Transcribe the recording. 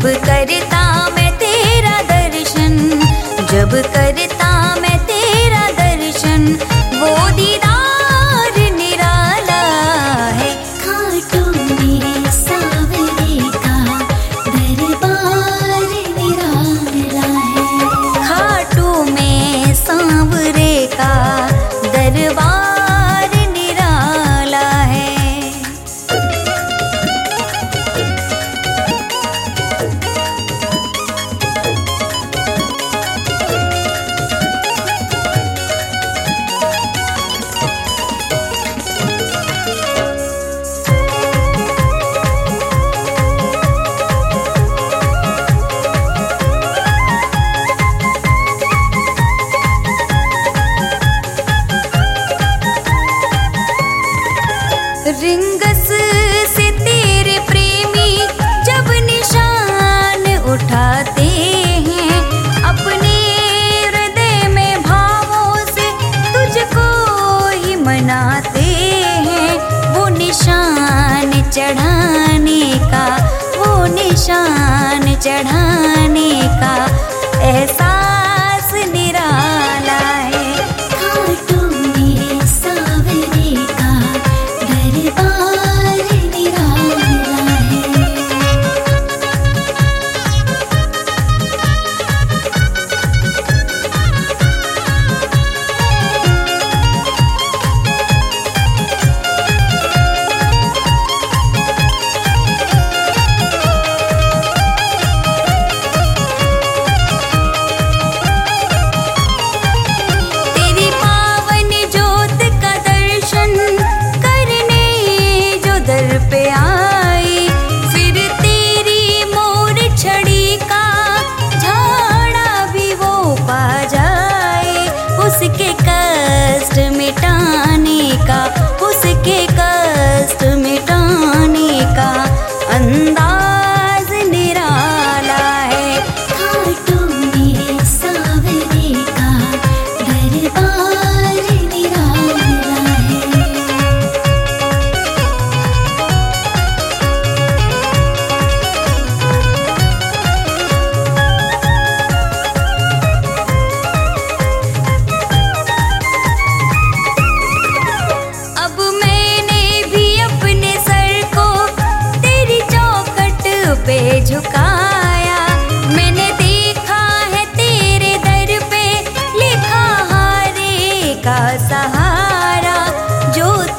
करता मैं तेरा दर्शन, जब करता मैं तेरा दर्शन, वो दीदार निराला है। खाटू में सांवरे का दरबार निराला है। खाटू में सांवरे का दरबार निराला है। रिंगस से तेरे प्रेमी जब निशान उठाते हैं, अपने हृदय में भावों से तुझको ही मनाते हैं। वो निशान चढ़ाने का, वो निशान चढ़ाने का एहसास निराला है। खाटू में सांवरे का दरबार निराला है। तेरी पावन जोत का दर्शन करने जो दर पे आई, फिर तेरी मोर छड़ी का झाड़ा भी वो पा जाए। उसके कष्ट मिटाने का, उसके कष्ट मिटाने का अंदाज निराला है। खाटू में सांवरे का दरबार निराला है। अब मैंने भी अपने सर को तेरी चौखट पे झुकाया। मैंने देखा है तेरे दर पे लिखा हारे का सहारा, जो